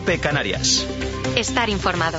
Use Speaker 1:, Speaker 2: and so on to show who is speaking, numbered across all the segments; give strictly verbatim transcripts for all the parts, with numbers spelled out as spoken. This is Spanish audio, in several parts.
Speaker 1: COPE Canarias.
Speaker 2: Estar informado.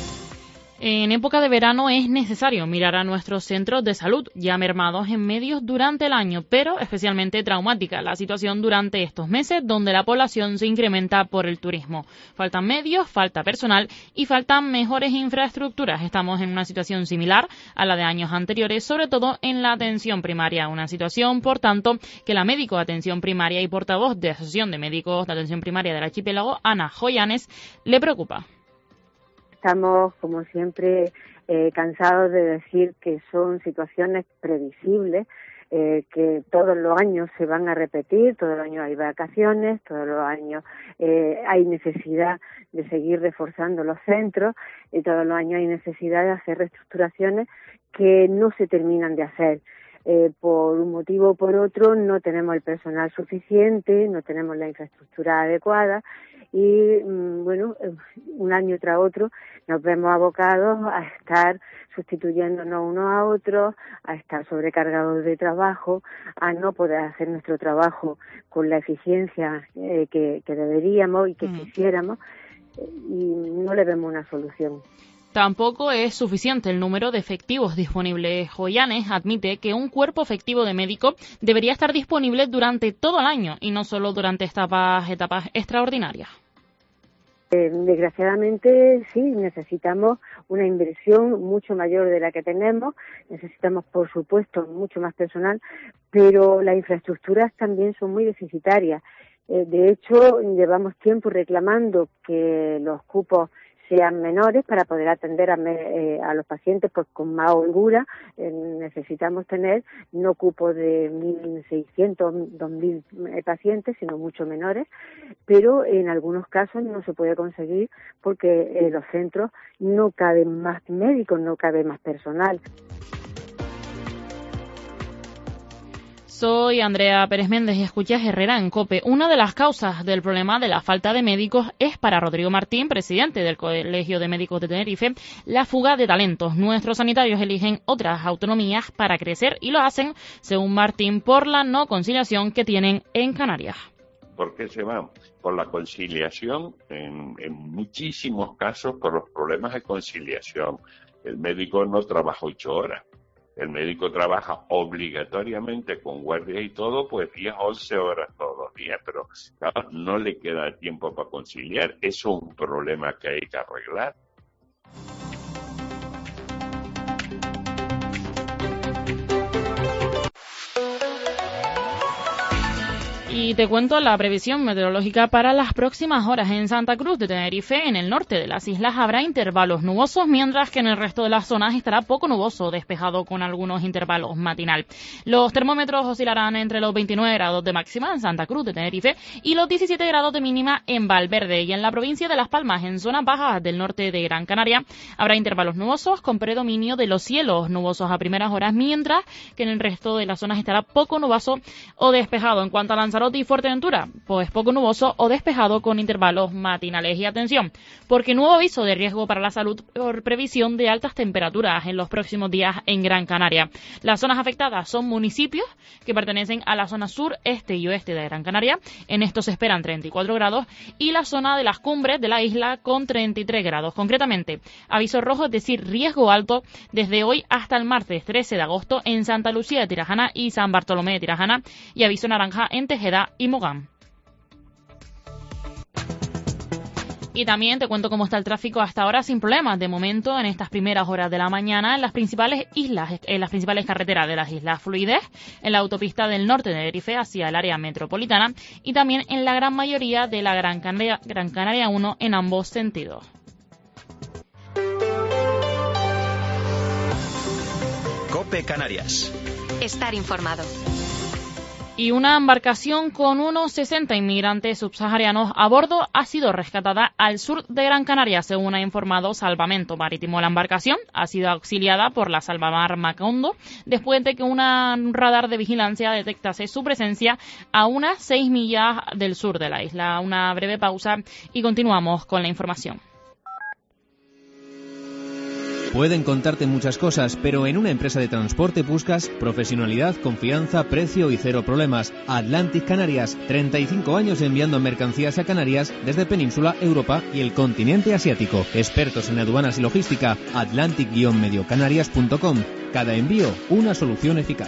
Speaker 3: En época de verano es necesario mirar a nuestros centros de salud, ya mermados en medios durante el año, pero especialmente traumática la situación durante estos meses donde la población se incrementa por el turismo. Faltan medios, falta personal y faltan mejores infraestructuras. Estamos en una situación similar a la de años anteriores, sobre todo en la atención primaria. Una situación, por tanto, que la médico de atención primaria y portavoz de la Asociación de Médicos de Atención Primaria del Archipiélago, Ana Joyanes, le preocupa.
Speaker 4: Estamos, como siempre, eh, cansados de decir que son situaciones previsibles, eh, que todos los años se van a repetir, todos los años hay vacaciones, todos los años eh, hay necesidad de seguir reforzando los centros y todos los años hay necesidad de hacer reestructuraciones que no se terminan de hacer. Eh, por un motivo o por otro no tenemos el personal suficiente, no tenemos la infraestructura adecuada y, mmm, bueno, un año tras otro nos vemos abocados a estar sustituyéndonos unos a otros, a estar sobrecargados de trabajo, a no poder hacer nuestro trabajo con la eficiencia eh, que, que deberíamos y que mm. quisiéramos eh, y no le vemos una solución.
Speaker 3: Tampoco es suficiente el número de efectivos disponibles. Joyanes admite que un cuerpo efectivo de médico debería estar disponible durante todo el año y no solo durante etapas, etapas extraordinarias.
Speaker 4: Eh, desgraciadamente, sí, necesitamos una inversión mucho mayor de la que tenemos, necesitamos, por supuesto, mucho más personal, pero las infraestructuras también son muy deficitarias. Eh, de hecho, llevamos tiempo reclamando que los cupos sean menores para poder atender a, me, eh, a los pacientes pues, con más holgura. Eh, necesitamos tener no cupos de mil seiscientos, dos mil eh, pacientes, sino mucho menores, pero en algunos casos no se puede conseguir porque en eh, los centros no caben más médicos, no cabe más personal.
Speaker 3: Soy Andrea Pérez Méndez y escuchas Herrera en COPE. Una de las causas del problema de la falta de médicos es para Rodrigo Martín, presidente del Colegio de Médicos de Tenerife, la fuga de talentos. Nuestros sanitarios eligen otras autonomías para crecer y lo hacen, según Martín, por la no conciliación que tienen en Canarias.
Speaker 5: ¿Por qué se van? Por la conciliación, en, en muchísimos casos por los problemas de conciliación. El médico no trabaja ocho horas. El médico trabaja obligatoriamente con guardia y todo, pues diez, once horas todos los días, pero claro, no le queda tiempo para conciliar. Eso es un problema que hay que arreglar.
Speaker 3: Y te cuento la previsión meteorológica para las próximas horas. En Santa Cruz de Tenerife, en el norte de las islas, habrá intervalos nubosos, mientras que en el resto de las zonas estará poco nuboso, despejado con algunos intervalos matinal. Los termómetros oscilarán entre los veintinueve grados de máxima en Santa Cruz de Tenerife y los diecisiete grados de mínima en Valverde. Y en la provincia de Las Palmas, en zonas bajas del norte de Gran Canaria, habrá intervalos nubosos con predominio de los cielos nubosos a primeras horas, mientras que en el resto de las zonas estará poco nuboso o despejado. En cuanto a Lanzarote y Fuerteventura, pues poco nuboso o despejado con intervalos matinales. Y atención, porque nuevo aviso de riesgo para la salud por previsión de altas temperaturas en los próximos días en Gran Canaria. Las zonas afectadas son municipios que pertenecen a la zona sur, este y oeste de Gran Canaria. En estos se esperan treinta y cuatro grados y la zona de las cumbres de la isla con treinta y tres grados. Concretamente, aviso rojo, es decir, riesgo alto desde hoy hasta el martes trece de agosto en Santa Lucía de Tirajana y San Bartolomé de Tirajana, y aviso naranja en Tejeda y Mogán. Y también te cuento cómo está el tráfico hasta ahora sin problemas. De momento, en estas primeras horas de la mañana, en las principales islas, en las principales carreteras de las islas, fluidez en la autopista del norte de Tenerife hacia el área metropolitana y también en la gran mayoría de la Gran Canaria, Gran Canaria uno en ambos sentidos.
Speaker 1: COPE Canarias.
Speaker 2: Estar informado.
Speaker 3: Y una embarcación con unos sesenta inmigrantes subsaharianos a bordo ha sido rescatada al sur de Gran Canaria, según ha informado Salvamento Marítimo. La embarcación ha sido auxiliada por la Salvamar Macondo después de que una- un radar de vigilancia detectase su presencia a unas seis millas del sur de la isla. Una breve pausa y continuamos con la información.
Speaker 6: Pueden contarte muchas cosas, pero en una empresa de transporte buscas profesionalidad, confianza, precio y cero problemas. Atlantic Canarias, treinta y cinco años enviando mercancías a Canarias desde Península, Europa y el continente asiático. Expertos en aduanas y logística, atlantic guion medio canarias punto com. Cada envío, una solución eficaz.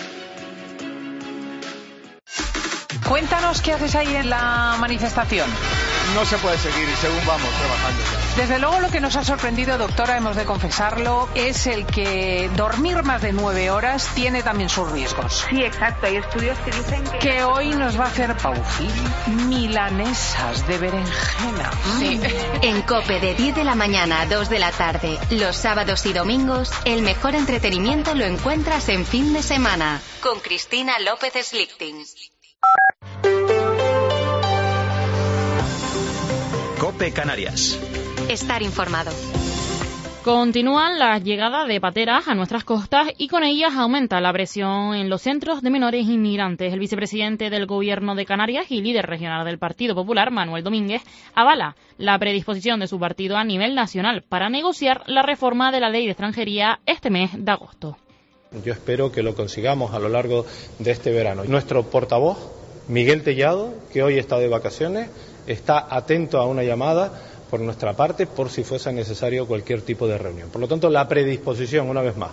Speaker 7: Cuéntanos qué haces ahí en la manifestación.
Speaker 8: No se puede seguir según vamos trabajando ya.
Speaker 7: Desde luego lo que nos ha sorprendido, doctora, hemos de confesarlo, es el que dormir más de nueve horas tiene también sus riesgos.
Speaker 9: Sí, exacto. Hay estudios que dicen que...
Speaker 7: Que hoy nos va a hacer Paufil milanesas de berenjena.
Speaker 2: Sí. En COPE de diez de la mañana a dos de la tarde, los sábados y domingos, el mejor entretenimiento lo encuentras en fin de semana. Con Cristina López Slichting.
Speaker 1: COPE Canarias.
Speaker 2: Estar informado.
Speaker 3: Continúan las llegadas de pateras a nuestras costas y con ellas aumenta la presión en los centros de menores inmigrantes. El vicepresidente del Gobierno de Canarias y líder regional del Partido Popular, Manuel Domínguez, avala la predisposición de su partido a nivel nacional para negociar la reforma de la ley de extranjería este mes de agosto.
Speaker 10: Yo espero que lo consigamos a lo largo de este verano. Nuestro portavoz, Miguel Tellado, que hoy está de vacaciones, está atento a una llamada por nuestra parte por si fuese necesario cualquier tipo de reunión. Por lo tanto, la predisposición, una vez más,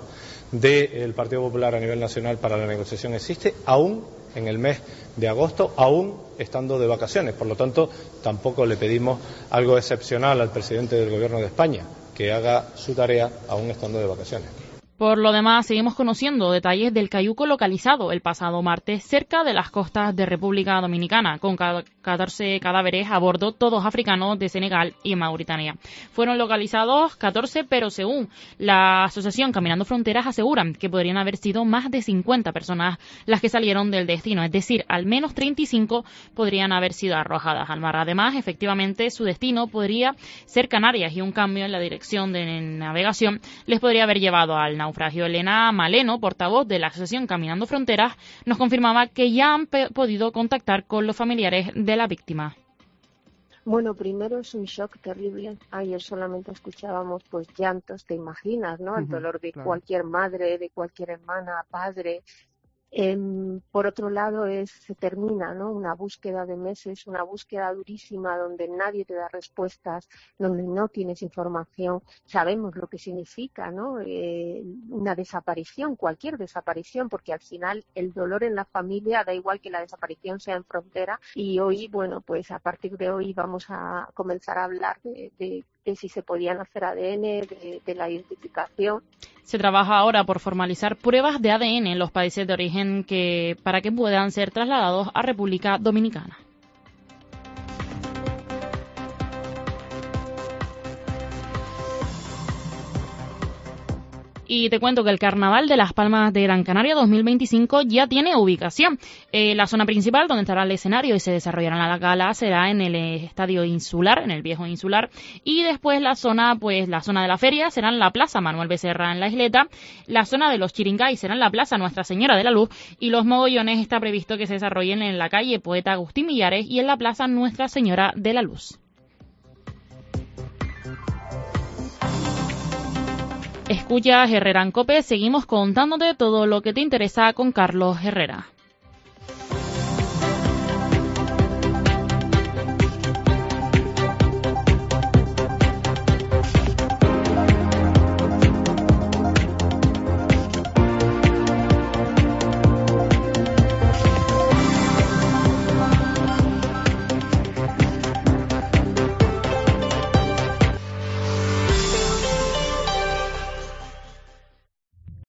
Speaker 10: del Partido Popular a nivel nacional para la negociación existe, aún en el mes de agosto, aún estando de vacaciones. Por lo tanto, tampoco le pedimos algo excepcional al presidente del Gobierno de España, que haga su tarea aún estando de vacaciones.
Speaker 3: Por lo demás, seguimos conociendo detalles del cayuco localizado el pasado martes cerca de las costas de República Dominicana, con catorce cadáveres a bordo, todos africanos de Senegal y Mauritania. Fueron localizados catorce, pero según la asociación Caminando Fronteras aseguran que podrían haber sido más de cincuenta personas las que salieron del destino, es decir, al menos treinta y cinco podrían haber sido arrojadas al mar. Además, efectivamente, su destino podría ser Canarias y un cambio en la dirección de navegación les podría haber llevado al naufragio. Elena Maleno, portavoz de la asociación Caminando Fronteras, nos confirmaba que ya han podido contactar con los familiares de la víctima.
Speaker 11: Bueno, primero es un shock terrible. Ayer solamente escuchábamos pues llantos, te imaginas, ¿no? El dolor de
Speaker 12: claro.
Speaker 11: cualquier madre, de cualquier hermana, padre. Eh, por otro lado, es, se termina, ¿no? Una búsqueda de meses, una búsqueda durísima donde nadie te da respuestas, donde no tienes información. Sabemos lo que significa, ¿no? Eh, una desaparición, cualquier desaparición, porque al final el dolor en la familia da igual que la desaparición sea en frontera. Y hoy, bueno, pues a partir de hoy vamos a comenzar a hablar de, de, de si se podían hacer A D N, de, de la identificación.
Speaker 3: Se trabaja ahora por formalizar pruebas de A D N en los países de origen que para que puedan ser trasladados a República Dominicana. Y te cuento que el Carnaval de Las Palmas de Gran Canaria dos mil veinticinco ya tiene ubicación. Eh, la zona principal donde estará el escenario y se desarrollará la gala será en el Estadio Insular, en el viejo Insular. Y después la zona, pues la zona de la feria será en la Plaza Manuel Becerra en la Isleta. La zona de los Chiringay será en la Plaza Nuestra Señora de la Luz. Y los mogollones está previsto que se desarrollen en la calle Poeta Agustín Millares y en la Plaza Nuestra Señora de la Luz. Escuchas Herrera en COPE, seguimos contándote todo lo que te interesa con Carlos Herrera.